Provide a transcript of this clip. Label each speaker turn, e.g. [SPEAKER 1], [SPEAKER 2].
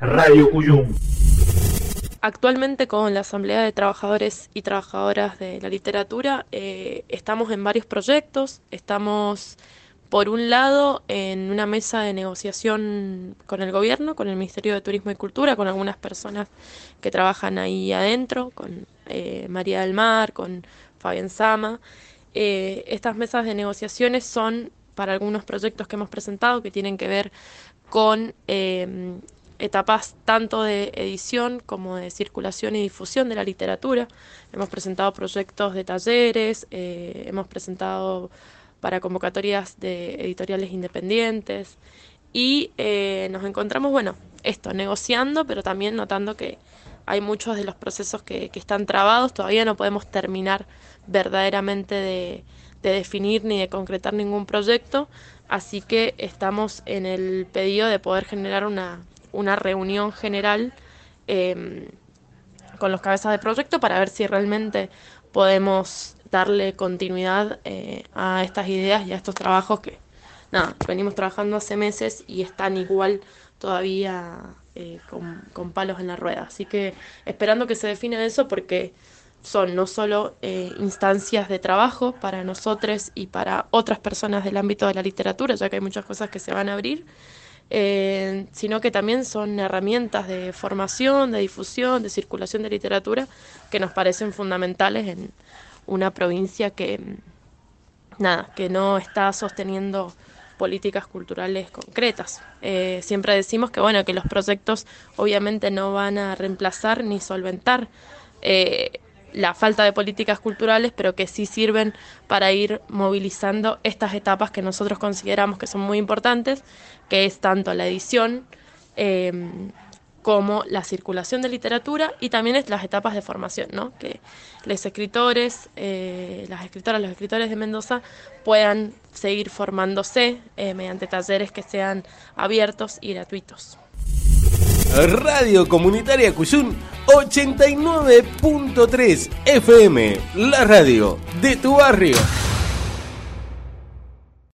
[SPEAKER 1] Radio Cuyum.
[SPEAKER 2] Actualmente con la Asamblea de Trabajadores y Trabajadoras de la Literatura estamos en varios proyectos. Estamos, por un lado, en una mesa de negociación con el gobierno, con el Ministerio de Turismo y Cultura, con algunas personas que trabajan ahí adentro, con María del Mar, con Fabián Sama. Estas mesas de negociaciones son para algunos proyectos que hemos presentado que tienen que ver con etapas tanto de edición como de circulación y difusión de la literatura. Hemos presentado proyectos de talleres, hemos presentado para convocatorias de editoriales independientes y nos encontramos, bueno, negociando, pero también notando que hay muchos de los procesos que están trabados. Todavía no podemos terminar verdaderamente de definir ni de concretar ningún proyecto, así que estamos en el pedido de poder generar una reunión general con los cabezas de proyecto para ver si realmente podemos darle continuidad a estas ideas y a estos trabajos que, venimos trabajando hace meses y están igual todavía con palos en la rueda. Así que esperando que se defina eso, porque son no solo instancias de trabajo para nosotros y para otras personas del ámbito de la literatura, ya que hay muchas cosas que se van a abrir, sino que también son herramientas de formación, de difusión, de circulación de literatura que nos parecen fundamentales en una provincia que no está sosteniendo políticas culturales concretas. Siempre decimos que que los proyectos obviamente no van a reemplazar ni solventar la falta de políticas culturales, pero que sí sirven para ir movilizando estas etapas que nosotros consideramos que son muy importantes, que es tanto la edición como la circulación de literatura, y también es las etapas de formación, ¿no? Que los escritores, las escritoras, los escritores de Mendoza puedan seguir formándose mediante talleres que sean abiertos y gratuitos.
[SPEAKER 3] Radio Comunitaria Cuyum 89.3 FM, la radio de tu barrio.